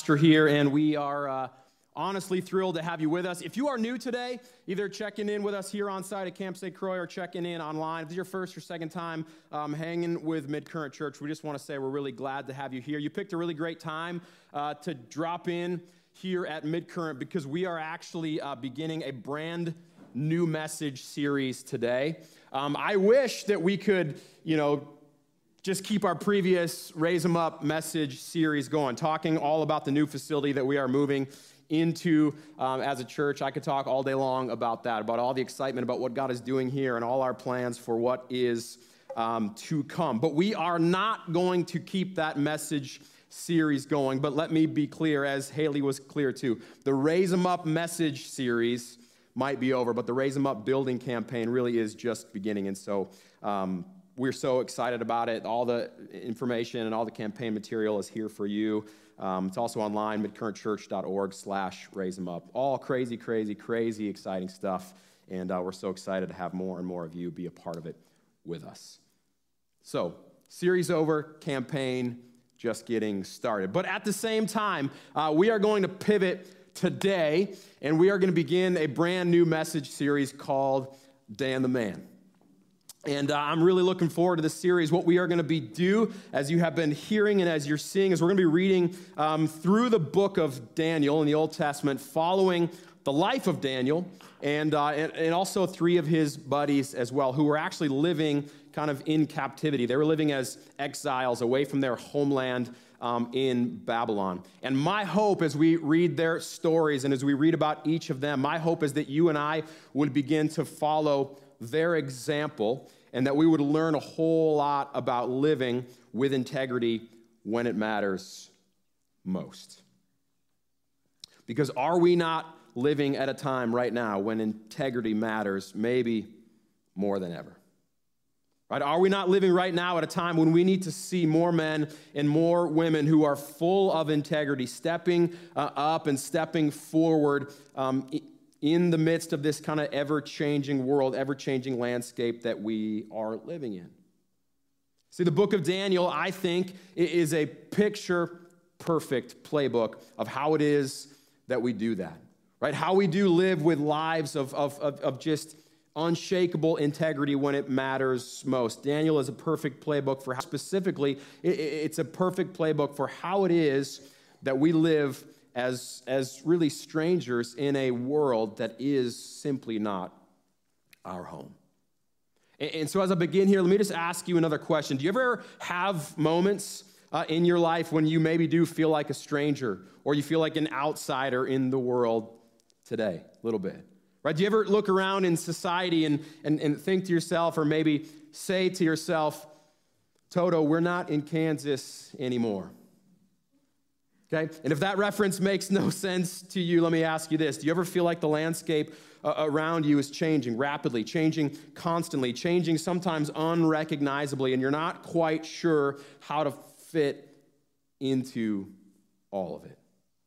pastor here, and we are honestly thrilled to have you with us. If you are new today, either checking in with us here on site at Camp St. Croix or checking in online, if this is your first or second time hanging with Mid-Current Church, we just want to say we're really glad to have you here. You picked a really great time to drop in here at Mid-Current because we are actually beginning a brand new message series today. I wish that we could, just keep our previous Raise 'em Up message series going, talking all about the new facility that we are moving into as a church. I could talk all day long about that, about all the excitement about what God is doing here and all our plans for what is to come. But we are not going to keep that message series going. But let me be clear, as Haley was clear too, the Raise 'em Up message series might be over, but the Raise 'em Up building campaign really is just beginning. And so we're so excited about it. All the information and all the campaign material is here for you. It's also online, midcurrentchurch.org/raiseemup. All crazy, crazy, crazy exciting stuff. And we're so excited to have more and more of you be a part of it with us. So, series over, campaign just getting started. But at the same time, we are going to pivot today, and we are going to begin a brand new message series called Dan the Man. And I'm really looking forward to this series. What we are going to do, as you have been hearing and as you're seeing, is we're going to be reading through the book of Daniel in the Old Testament, following the life of Daniel, and also three of his buddies as well, who were actually living kind of in captivity. They were living as exiles away from their homeland in Babylon. And my hope as we read their stories and as we read about each of them, my hope is that you and I would begin to follow their example, and that we would learn a whole lot about living with integrity when it matters most. Because are we not living at a time right now when integrity matters maybe more than ever? Right? Are we not living right now at a time when we need to see more men and more women who are full of integrity, stepping up and stepping forward in the midst of this kind of ever-changing world, ever-changing landscape that we are living in? See, the book of Daniel, I think, is a picture-perfect playbook of how it is that we do that, right? How we do live with lives of just unshakable integrity when it matters most. Daniel is a perfect playbook for how, specifically, it's a perfect playbook for how it is that we live as really strangers in a world that is simply not our home. And so as I begin here, let me just ask you another question. Do you ever have moments in your life when you maybe do feel like a stranger or you feel like an outsider in the world today? A little bit. Right? Do you ever look around in society and think to yourself, or maybe say to yourself, Toto, we're not in Kansas anymore? Okay? And if that reference makes no sense to you, let me ask you this. Do you ever feel like the landscape around you is changing rapidly, changing constantly, changing sometimes unrecognizably, and you're not quite sure how to fit into all of it?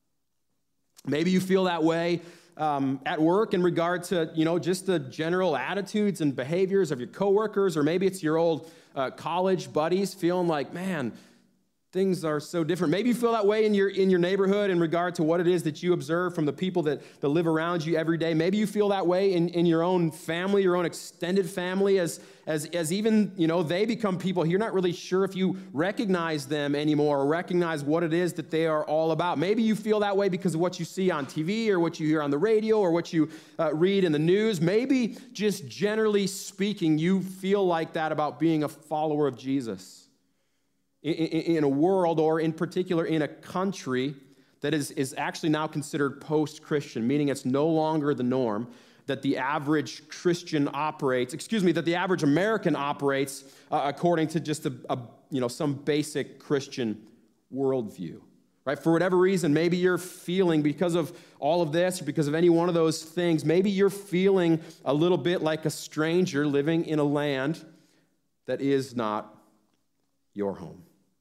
Maybe you feel that way at work in regard to, just the general attitudes and behaviors of your coworkers, or maybe it's your old college buddies feeling like, man, things are so different. Maybe you feel that way in your neighborhood in regard to what it is that you observe from the people that live around you every day. Maybe you feel that way in your own family, your own extended family, as even, they become people you're not really sure if you recognize them anymore or recognize what it is that they are all about. Maybe you feel that way because of what you see on TV or what you hear on the radio or what you read in the news. Maybe just generally speaking, you feel like that about being a follower of Jesus. In a world, or in particular in a country that is actually now considered post-Christian, meaning it's no longer the norm, that the average Christian operates, that the average American operates according to just some basic Christian worldview. Right? For whatever reason, maybe you're feeling, because of all of this, or because of any one of those things, maybe you're feeling a little bit like a stranger living in a land that is not your home.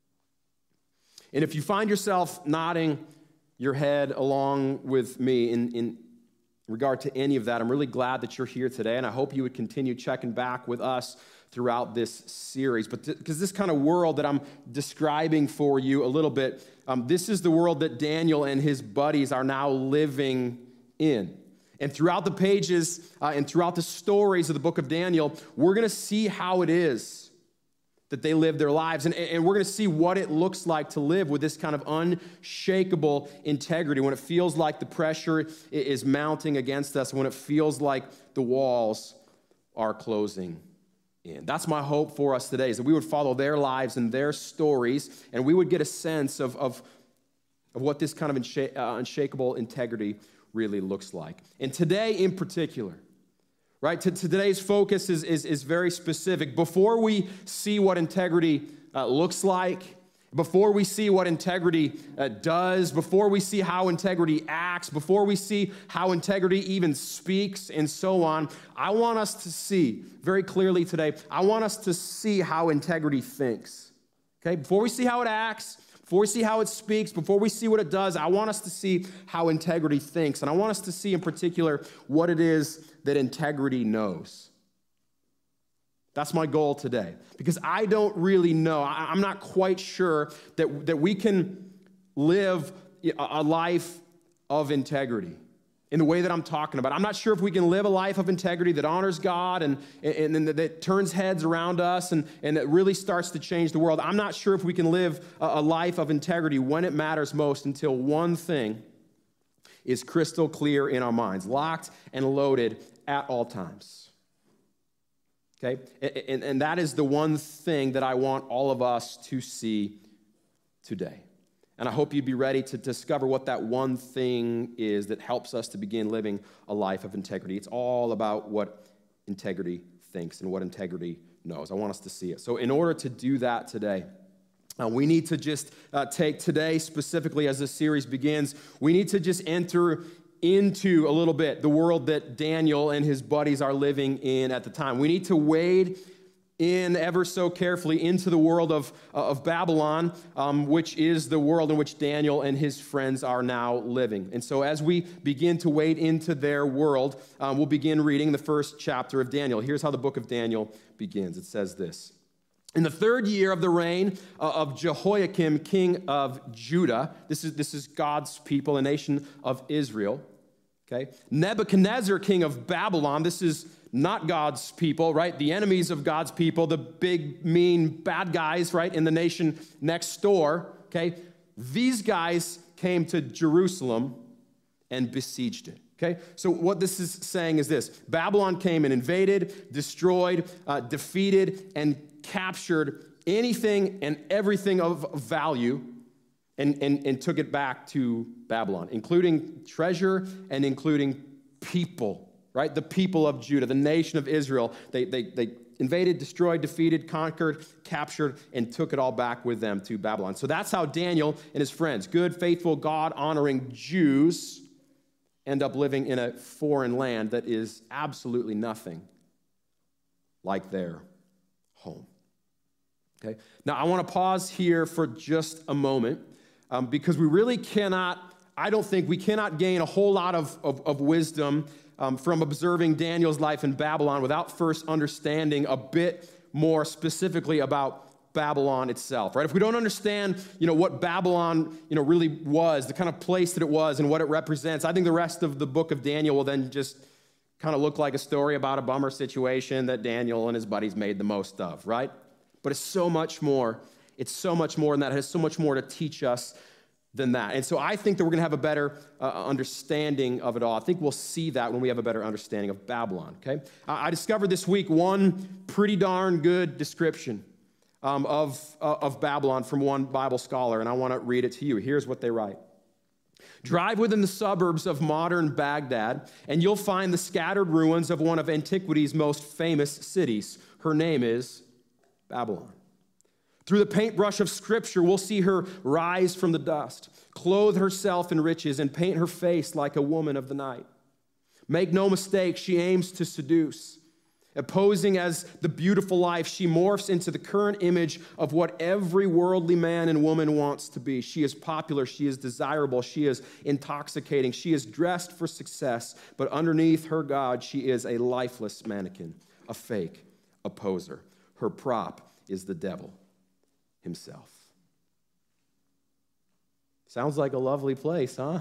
And if you find yourself nodding your head along with me in in regard to any of that, I'm really glad that you're here today, and I hope you would continue checking back with us throughout this series. But because this kind of world that I'm describing for you a little bit, this is the world that Daniel and his buddies are now living in. And throughout the pages and throughout the stories of the book of Daniel, we're going to see how it is that they live their lives. And we're going to see what it looks like to live with this kind of unshakable integrity when it feels like the pressure is mounting against us, when it feels like the walls are closing in. That's my hope for us today, is that we would follow their lives and their stories, and we would get a sense of what this kind of unshakable integrity really looks like. And today in particular, right? Today's focus is very specific. Before we see what integrity looks like, before we see what integrity does, before we see how integrity acts, before we see how integrity even speaks, and so on, I want us to see very clearly today, I want us to see how integrity thinks. Okay? Before we see how it acts, before we see how it speaks, before we see what it does, I want us to see how integrity thinks. And I want us to see in particular what it is that integrity knows. That's my goal today. Because I don't really know. I'm not quite sure that we can live a life of integrity in the way that I'm talking about. I'm not sure if we can live a life of integrity that honors God and that turns heads around us and that really starts to change the world. I'm not sure if we can live a life of integrity when it matters most until one thing is crystal clear in our minds, locked and loaded at all times. Okay? And that is the one thing that I want all of us to see today. And I hope you'd be ready to discover what that one thing is that helps us to begin living a life of integrity. It's all about what integrity thinks and what integrity knows. I want us to see it. So in order to do that today, we need to just take today specifically as this series begins, we need to just enter into a little bit the world that Daniel and his buddies are living in at the time. We need to wade in ever so carefully into the world of Babylon, which is the world in which Daniel and his friends are now living. And so as we begin to wade into their world, we'll begin reading the first chapter of Daniel. Here's how the book of Daniel begins. It says this: In the 3rd year of the reign of Jehoiakim, king of Judah, this is God's people, a nation of Israel, okay? Nebuchadnezzar, king of Babylon, this is not God's people, right? The enemies of God's people, the big, mean, bad guys, right, in the nation next door, okay? These guys came to Jerusalem and besieged it, okay? So what this is saying is this: Babylon came and invaded, destroyed, defeated, and captured anything and everything of value and took it back to Babylon, including treasure and including people, right? The people of Judah, the nation of Israel. They invaded, destroyed, defeated, conquered, captured, and took it all back with them to Babylon. So that's how Daniel and his friends, good, faithful, God-honoring Jews, end up living in a foreign land that is absolutely nothing like their home. Okay. Now, I want to pause here for just a moment because we really cannot, I don't think we cannot gain a whole lot of wisdom from observing Daniel's life in Babylon without first understanding a bit more specifically about Babylon itself, right? If we don't understand, what Babylon, really was, the kind of place that it was and what it represents, I think the rest of the book of Daniel will then just kind of look like a story about a bummer situation that Daniel and his buddies made the most of, right? But it's so much more. It's so much more than that. It has so much more to teach us than that. And so I think that we're going to have a better understanding of it all. I think we'll see that when we have a better understanding of Babylon, okay? I discovered this week one pretty darn good description of Babylon from one Bible scholar, and I want to read it to you. Here's what they write. Drive within the suburbs of modern Baghdad, and you'll find the scattered ruins of one of antiquity's most famous cities. Her name is Babylon. Through the paintbrush of Scripture, we'll see her rise from the dust, clothe herself in riches, and paint her face like a woman of the night. Make no mistake, she aims to seduce. Posing as the beautiful life, she morphs into the current image of what every worldly man and woman wants to be. She is popular, she is desirable, she is intoxicating, she is dressed for success, but underneath her God, she is a lifeless mannequin, a fake, a poser. Her prop is the devil himself. Sounds like a lovely place, huh?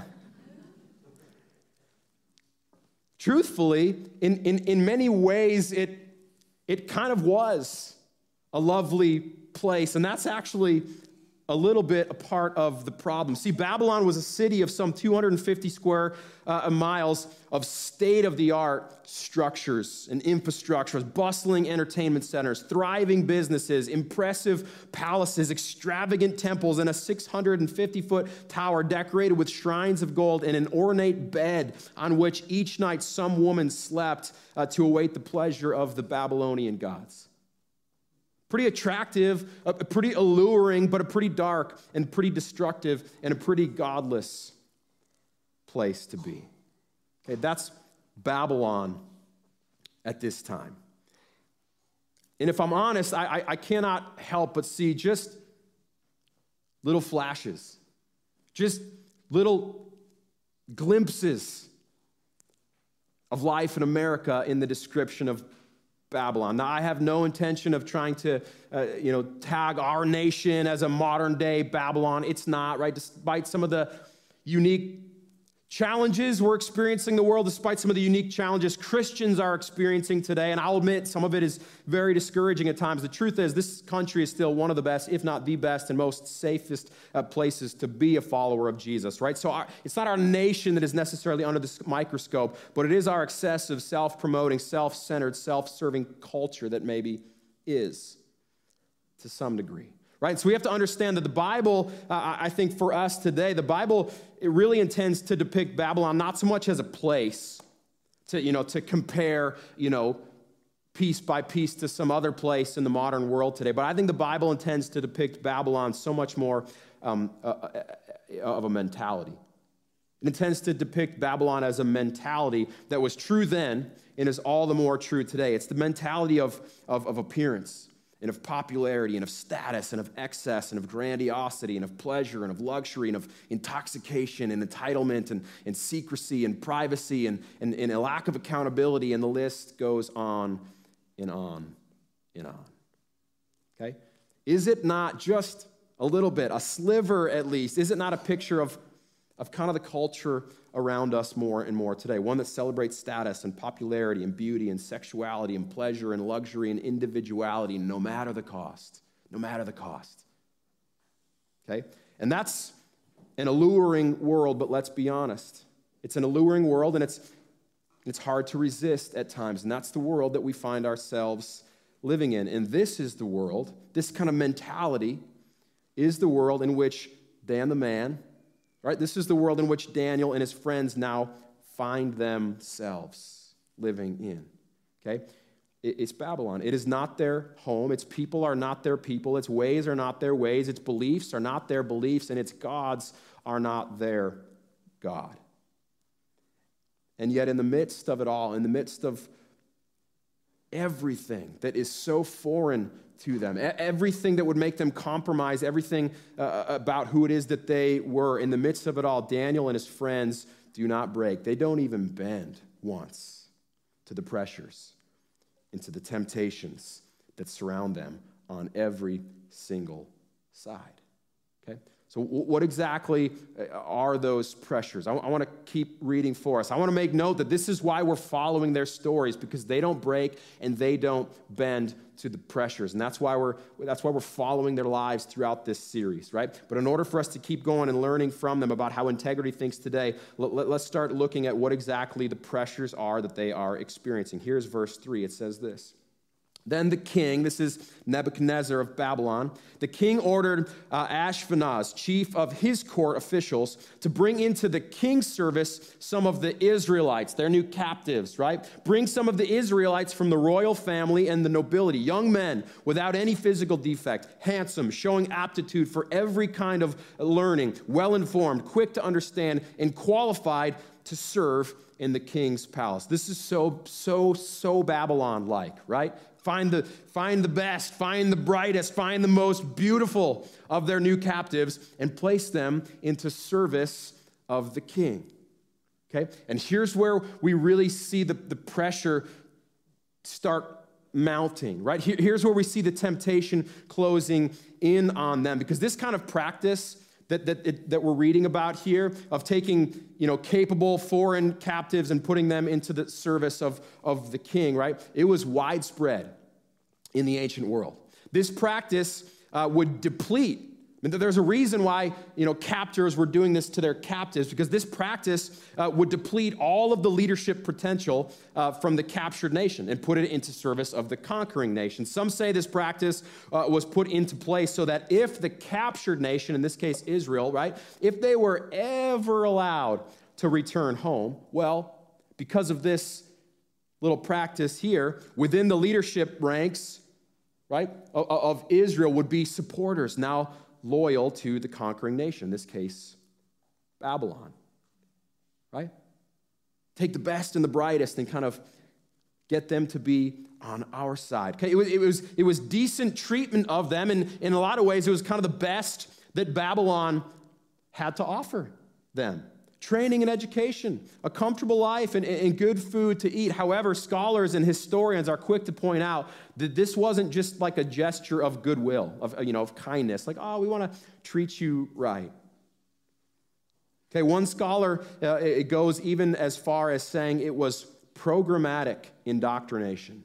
Truthfully, in many ways, it kind of was a lovely place, and that's actually a little bit a part of the problem. See, Babylon was a city of some 250 square miles of state-of-the-art structures and infrastructures, bustling entertainment centers, thriving businesses, impressive palaces, extravagant temples, and a 650-foot tower decorated with shrines of gold and an ornate bed on which each night some woman slept to await the pleasure of the Babylonian gods. Pretty attractive, pretty alluring, but a pretty dark and pretty destructive and a pretty godless place to be. Okay, that's Babylon at this time. And if I'm honest, I cannot help but see just little flashes, just little glimpses of life in America in the description of Babylon. Now, I have no intention of trying to, tag our nation as a modern-day Babylon. It's not, right? Despite some of the unique challenges we're experiencing in the world, despite some of the unique challenges Christians are experiencing today, and I'll admit some of it is very discouraging at times. The truth is this country is still one of the best, if not the best and most safest places to be a follower of Jesus, right? So it's not our nation that is necessarily under this microscope, but it is our excessive, self-promoting, self-centered, self-serving culture that maybe is to some degree. Right? So we have to understand that the Bible, I think for us today, the Bible, it really intends to depict Babylon not so much as a place to compare, piece by piece to some other place in the modern world today. But I think the Bible intends to depict Babylon so much more of a mentality. It intends to depict Babylon as a mentality that was true then and is all the more true today. It's the mentality of appearance, and of popularity, and of status, and of excess, and of grandiosity, and of pleasure, and of luxury, and of intoxication, and entitlement, and secrecy, and privacy, and a lack of accountability, and the list goes on and on and on. Okay? Is it not just a little bit, a sliver at least, is it not a picture of kind of the culture around us more and more today? One that celebrates status and popularity and beauty and sexuality and pleasure and luxury and individuality, no matter the cost. No matter the cost. Okay? And that's an alluring world, but let's be honest. It's an alluring world, and it's hard to resist at times, and that's the world that we find ourselves living in. And this is the world, this kind of mentality is the world in which Dan the man, right? This is the world in which Daniel and his friends now find themselves living in, okay? It's Babylon. It is not their home. Its people are not their people. Its ways are not their ways. Its beliefs are not their beliefs, and its gods are not their God. And yet in the midst of it all, in the midst of everything that is so foreign to them, everything that would make them compromise, everything about who it is that they were, in the midst of it all, Daniel and his friends do not break. They don't even bend once to the pressures and to the temptations that surround them on every single side. Okay? So what exactly are those pressures? I want to keep reading for us. I want to make note that this is why we're following their stories, because they don't break and they don't bend to the pressures. And that's why we're following their lives throughout this series, right? But in order for us to keep going and learning from them about how integrity thinks today, let's start looking at what exactly the pressures are that they are experiencing. Here's verse 3. It says this. Then the king, this is Nebuchadnezzar of Babylon, the king ordered Ashpenaz, chief of his court officials, to bring into the king's service some of the Israelites, their new captives, right? Bring some of the Israelites from the royal family and the nobility, young men without any physical defect, handsome, showing aptitude for every kind of learning, well-informed, quick to understand, and qualified to serve in the king's palace. This is so Babylon-like, right? Find the best, find the brightest, find the most beautiful of their new captives and place them into service of the king. Okay? And here's where we really see the pressure start mounting, right? Here's where we see the temptation closing in on them, because this kind of practice that we're reading about here of taking, capable foreign captives and putting them into the service of the king, right? It was widespread in the ancient world. This practice would deplete. There's a reason why, captors were doing this to their captives, because this practice would deplete all of the leadership potential from the captured nation and put it into service of the conquering nation. Some say this practice was put into place so that if the captured nation, in this case Israel, right, if they were ever allowed to return home, well, because of this little practice here, within the leadership ranks, right, of Israel would be supporters now loyal to the conquering nation, in this case, Babylon, right? Take the best and the brightest and kind of get them to be on our side. Okay, it was decent treatment of them, and in a lot of ways, it was kind of the best that Babylon had to offer them. Training and education, a comfortable life, and good food to eat. However, scholars and historians are quick to point out that this wasn't just like a gesture of goodwill, of kindness, like, oh, we want to treat you right. Okay, one scholar, it goes even as far as saying it was programmatic indoctrination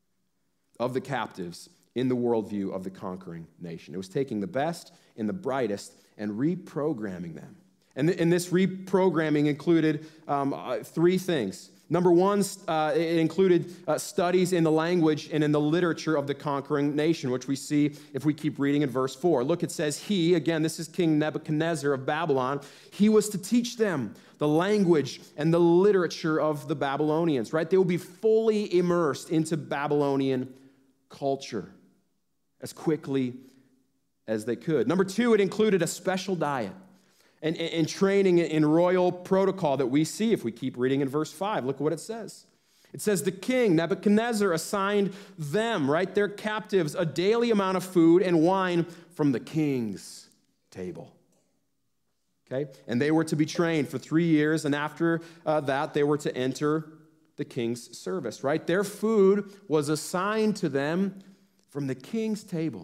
of the captives in the worldview of the conquering nation. It was taking the best and the brightest and reprogramming them. And this reprogramming included three things. Number one, it included studies in the language and in the literature of the conquering nation, which we see if we keep reading in verse 4. Look, it says, he, again, this is King Nebuchadnezzar of Babylon, he was to teach them the language and the literature of the Babylonians, right? They will be fully immersed into Babylonian culture as quickly as they could. Number two, it included a special diet and training in royal protocol that we see if we keep reading in verse 5. Look at what it says. It says, the king, Nebuchadnezzar, assigned them, right, their captives, a daily amount of food and wine from the king's table. Okay? And they were to be trained for 3 years, and after that, they were to enter the king's service, right? Their food was assigned to them from the king's table,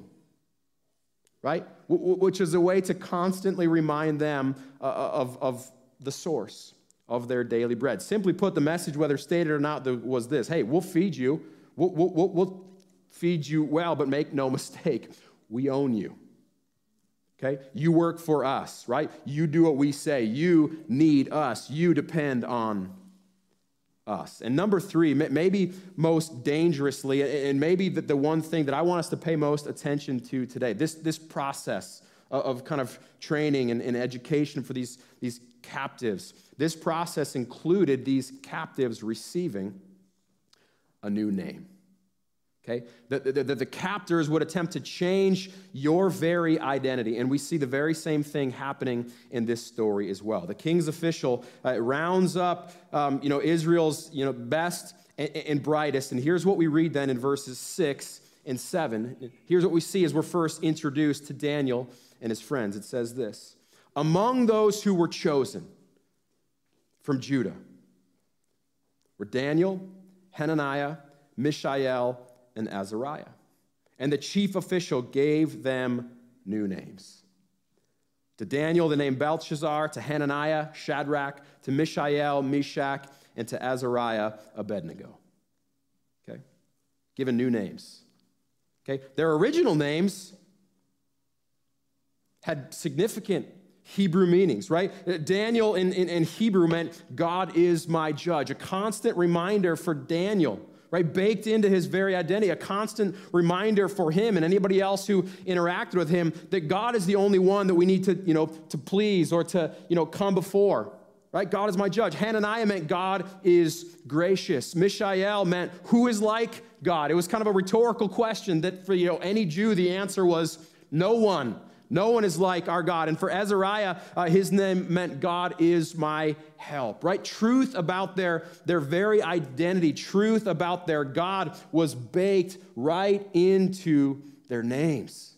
right? Which is a way to constantly remind them of the source of their daily bread. Simply put, the message, whether stated or not, was this: hey, we'll feed you. We'll feed you well, but make no mistake, we own you. Okay? You work for us, right? You do what we say. You need us. You depend on us. And number three, maybe most dangerously, and maybe the one thing that I want us to pay most attention to today, this process of kind of training and education for these captives, this process included these captives receiving a new name. Okay? The captors would attempt to change your very identity, and we see the very same thing happening in this story as well. The king's official rounds up, Israel's, best and brightest, and here's what we read then in verses 6 and 7. Here's what we see as we're first introduced to Daniel and his friends. It says this: among those who were chosen from Judah were Daniel, Hananiah, Mishael, and Azariah. And the chief official gave them new names. To Daniel, the name Belshazzar; to Hananiah, Shadrach; to Mishael, Meshach; and to Azariah, Abednego. Okay? Given new names. Okay? Their original names had significant Hebrew meanings, right? Daniel in Hebrew meant God is my judge, a constant reminder for Daniel, right? Baked into his very identity, a constant reminder for him and anybody else who interacted with him that God is the only one that we need to please or to, come before, right? God is my judge. Hananiah meant God is gracious. Mishael meant who is like God. It was kind of a rhetorical question that for, any Jew, the answer was no one. No one is like our God. And for Azariah, his name meant God is my help, right? Truth about their very identity, truth about their God was baked right into their names,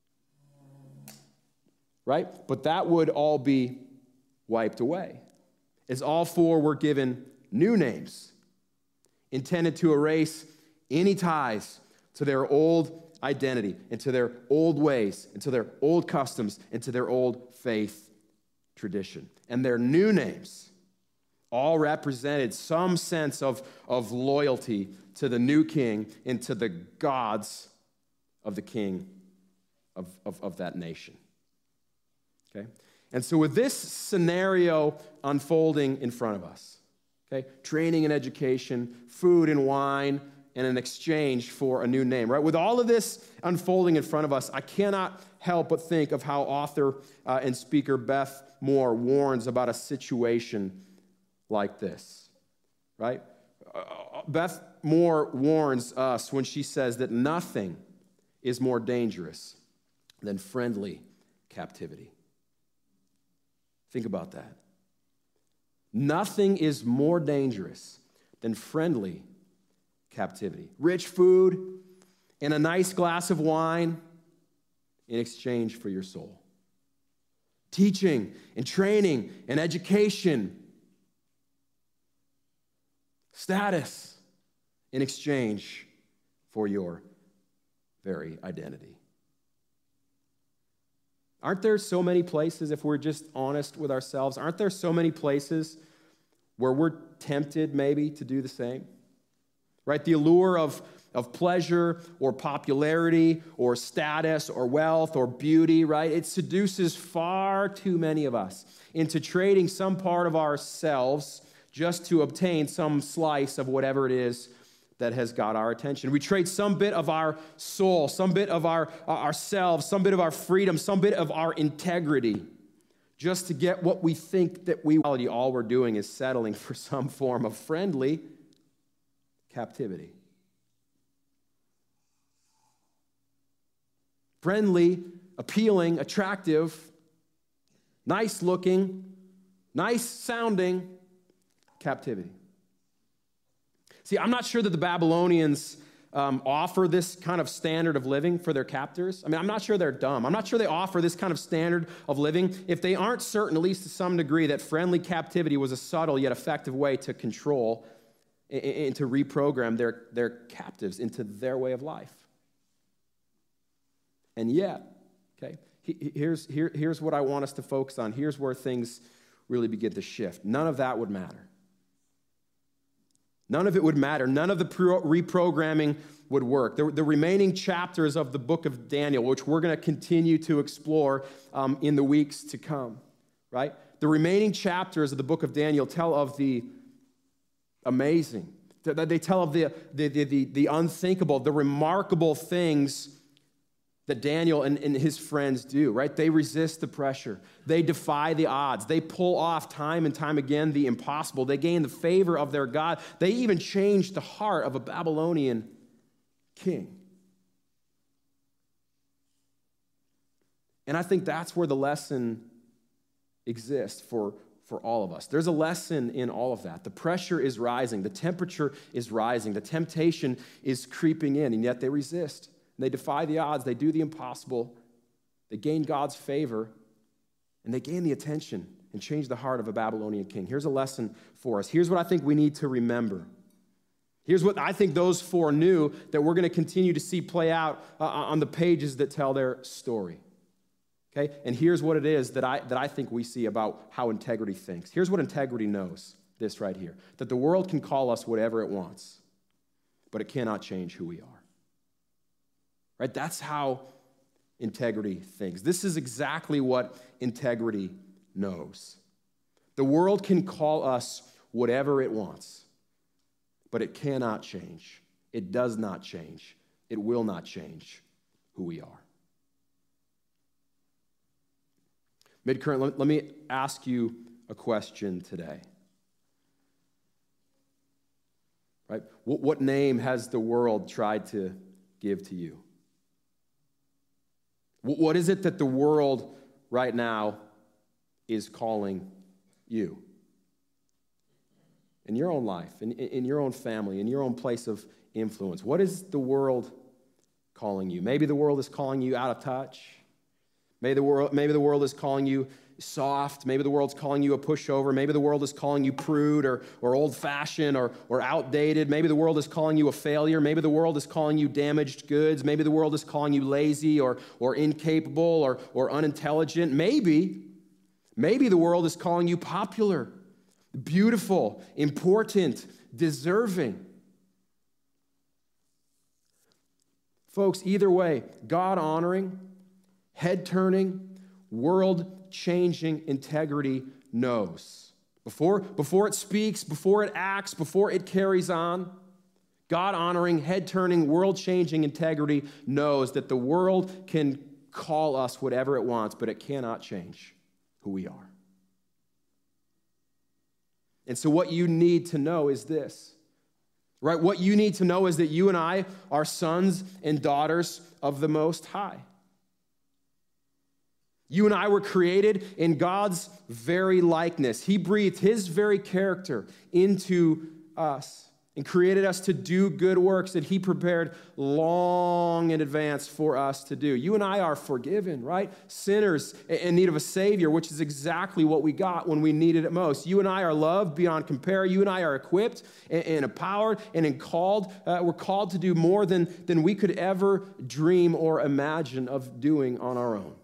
right? But that would all be wiped away, as all four were given new names intended to erase any ties to their old identity, into their old ways, into their old customs, into their old faith tradition. And their new names all represented some sense of loyalty to the new king and to the gods of the king of that nation. Okay? And so with this scenario unfolding in front of us, okay, training and education, food and wine, and an exchange for a new name, right? With all of this unfolding in front of us, I cannot help but think of how author and speaker Beth Moore warns about a situation like this, right? Beth Moore warns us when she says that nothing is more dangerous than friendly captivity. Think about that. Nothing is more dangerous than friendly captivity. Rich food and a nice glass of wine in exchange for your soul. Teaching and training and education. Status in exchange for your very identity. Aren't there so many places, if we're just honest with ourselves, aren't there so many places where we're tempted maybe to do the same? Right? The allure of pleasure or popularity or status or wealth or beauty, right? It seduces far too many of us into trading some part of ourselves just to obtain some slice of whatever it is that has got our attention. We trade some bit of our soul, some bit of ourselves, some bit of our freedom, some bit of our integrity just to get what we think that we want. All we're doing is settling for some form of friendly captivity. Friendly, appealing, attractive, nice looking, nice sounding captivity. See, I'm not sure that the Babylonians offer this kind of standard of living for their captors. I mean, I'm not sure they're dumb. I'm not sure they offer this kind of standard of living if they aren't certain, at least to some degree, that friendly captivity was a subtle yet effective way to control and to reprogram their captives into their way of life. And yet, okay, here's what I want us to focus on. Here's where things really begin to shift. None of that would matter. None of it would matter. None of the reprogramming would work. The remaining chapters of the book of Daniel, which we're going to continue to explore in the weeks to come, right? The remaining chapters of the book of Daniel tell of the amazing. They tell of the unthinkable, the remarkable things that Daniel and his friends do, right? They resist the pressure. They defy the odds. They pull off time and time again the impossible. They gain the favor of their God. They even change the heart of a Babylonian king. And I think that's where the lesson exists for all of us. There's a lesson in all of that. The pressure is rising. The temperature is rising. The temptation is creeping in, and yet they resist. They defy the odds. They do the impossible. They gain God's favor, and they gain the attention and change the heart of a Babylonian king. Here's a lesson for us. Here's what I think we need to remember. Here's what I think those four knew that we're going to continue to see play out on the pages that tell their story. Okay? And here's what it is that I think we see about how integrity thinks. Here's what integrity knows, this right here, that the world can call us whatever it wants, but it cannot change who we are. Right? That's how integrity thinks. This is exactly what integrity knows. The world can call us whatever it wants, but it cannot change. It does not change. It will not change who we are. Midcurrent, let me ask you a question today. Right? What name has the world tried to give to you? What is it that the world right now is calling you? In your own life, in your own family, in your own place of influence. What is the world calling you? Maybe the world is calling you out of touch. Maybe the world is calling you soft. Maybe the world's calling you a pushover. Maybe the world is calling you prude or old-fashioned or outdated. Maybe the world is calling you a failure. Maybe the world is calling you damaged goods. Maybe the world is calling you lazy or incapable or unintelligent. Maybe the world is calling you popular, beautiful, important, deserving. Folks, either way, God-honoring, head-turning, world-changing integrity knows. Before it speaks, before it acts, before it carries on, God-honoring, head-turning, world-changing integrity knows that the world can call us whatever it wants, but it cannot change who we are. And so what you need to know is this, right? What you need to know is that you and I are sons and daughters of the Most High. You and I were created in God's very likeness. He breathed His very character into us and created us to do good works that He prepared long in advance for us to do. You and I are forgiven, right? Sinners in need of a Savior, which is exactly what we got when we needed it most. You and I are loved beyond compare. You and I are equipped and empowered and called. We're called to do more than we could ever dream or imagine of doing on our own.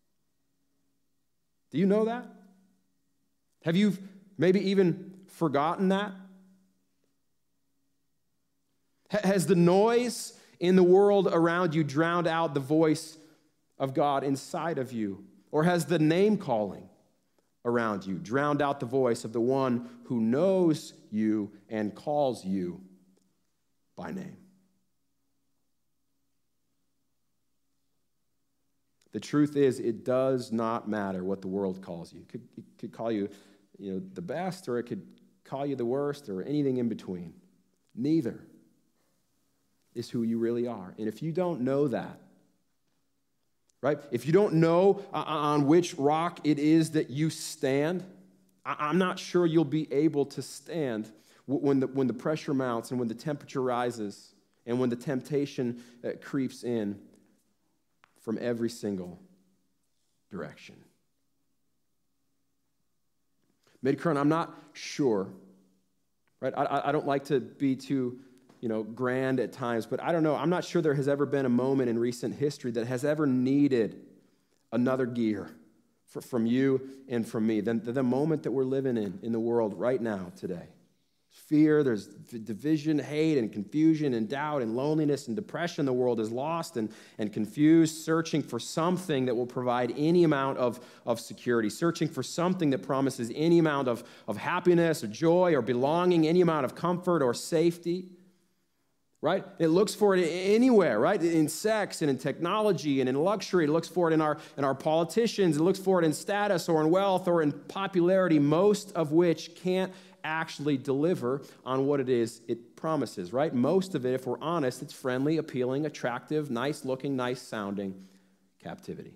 Do you know that? Have you maybe even forgotten that? Has the noise in the world around you drowned out the voice of God inside of you? Or has the name calling around you drowned out the voice of the one who knows you and calls you by name? The truth is, it does not matter what the world calls you. It could call you, the best, or it could call you the worst, or anything in between. Neither is who you really are. And if you don't know that, right? If you don't know on which rock it is that you stand, I'm not sure you'll be able to stand when the pressure mounts and when the temperature rises and when the temptation creeps in from every single direction. Mid-Current, I'm not sure, right? I don't like to be too, grand at times, but I don't know. I'm not sure there has ever been a moment in recent history that has ever needed another gear from you and from me than the moment that we're living in the world right now, today. Fear, there's division, hate, and confusion, and doubt, and loneliness, and depression. The world is lost and confused, searching for something that will provide any amount of security, searching for something that promises any amount of happiness or joy or belonging, any amount of comfort or safety, right? It looks for it anywhere, right? In sex and in technology and in luxury. It looks for it in our politicians. It looks for it in status or in wealth or in popularity, most of which can't actually deliver on what it is it promises, right? Most of it, if we're honest, it's friendly, appealing, attractive, nice-looking, nice-sounding captivity.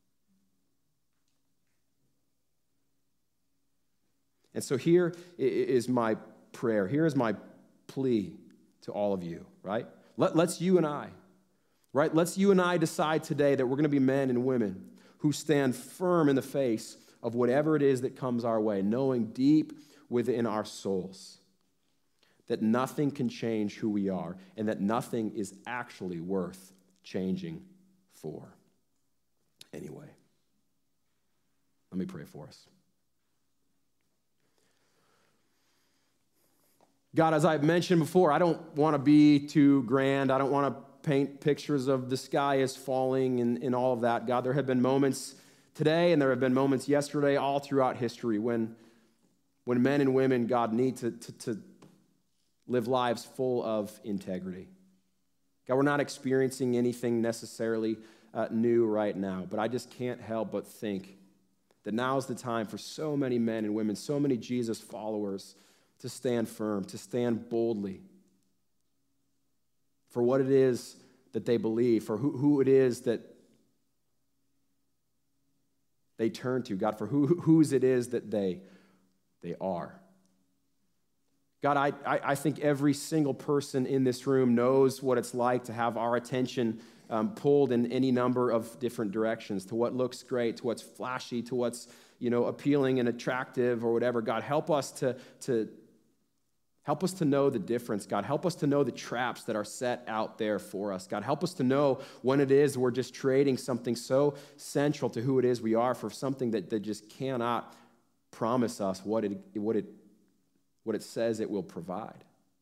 And so here is my prayer. Here is my plea to all of you, right? Let's you and I, right? Let's you and I decide today that we're going to be men and women who stand firm in the face of whatever it is that comes our way, knowing deep within our souls that nothing can change who we are and that nothing is actually worth changing for. Anyway, let me pray for us. God, as I've mentioned before, I don't want to be too grand. I don't want to paint pictures of the sky is falling and all of that. God, there have been moments today and there have been moments yesterday all throughout history when men and women, God, need to live lives full of integrity. God, we're not experiencing anything necessarily new right now, but I just can't help but think that now is the time for so many men and women, so many Jesus followers to stand firm, to stand boldly for what it is that they believe, for who it is that they turn to, God, for whose it is that they are. God, I think every single person in this room knows what it's like to have our attention pulled in any number of different directions, to what looks great, to what's flashy, to what's appealing and attractive or whatever. God, help us to know the difference. God, help us to know the traps that are set out there for us. God, help us to know when it is we're just trading something so central to who it is we are for something that just cannot promise us what it says it will provide.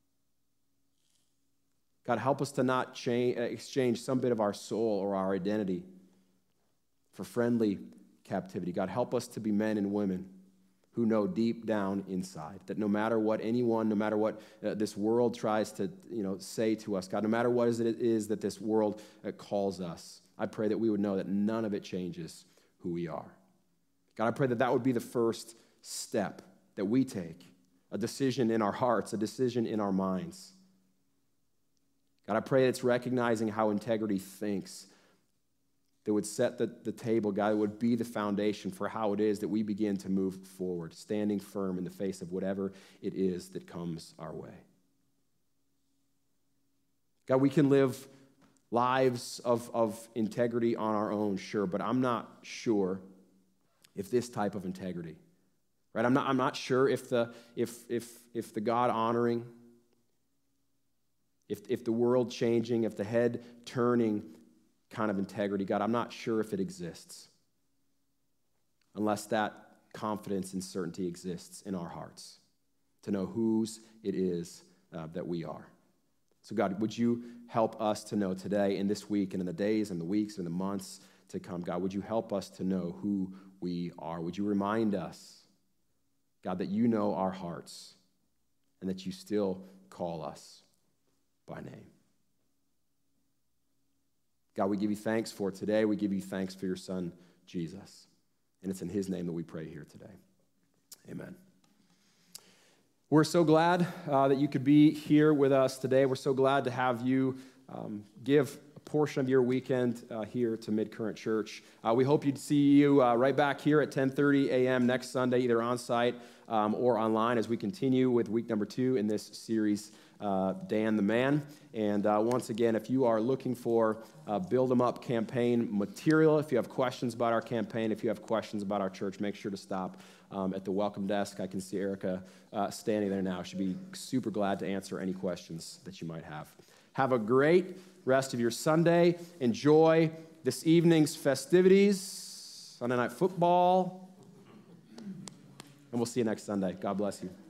God, help us to not exchange some bit of our soul or our identity for friendly captivity. God, help us to be men and women who know deep down inside that no matter what anyone, no matter what this world tries to say to us, God, no matter what it is that this world calls us, I pray that we would know that none of it changes who we are. God, I pray that would be the first step that we take, a decision in our hearts, a decision in our minds. God, I pray it's recognizing how integrity thinks that would set the table, God, it would be the foundation for how it is that we begin to move forward, standing firm in the face of whatever it is that comes our way. God, we can live lives of integrity on our own, sure, but I'm not sure if this type of integrity, right? I'm not sure if the God honoring, if the world changing, if the head turning kind of integrity, God, I'm not sure if it exists unless that confidence and certainty exists in our hearts to know whose it is that we are. So God, would you help us to know today and this week and in the days and the weeks and the months to come, God, would you help us to know who we are? Would you remind us, God, that you know our hearts and that you still call us by name. God, we give you thanks for today. We give you thanks for your son, Jesus. And it's in his name that we pray here today. Amen. We're so glad that you could be here with us today. We're so glad to have you give a portion of your weekend here to Mid-Current Church. We hope you'd see you right back here at 10:30 a.m. next Sunday, either on site or online as we continue with week number 2 in this series, Dan the Man. And once again, if you are looking for Build 'em Up campaign material, if you have questions about our campaign, if you have questions about our church, make sure to stop at the welcome desk. I can see Erica standing there now. She'd be super glad to answer any questions that you might have. Have a great rest of your Sunday. Enjoy this evening's festivities, Sunday night football, and we'll see you next Sunday. God bless you.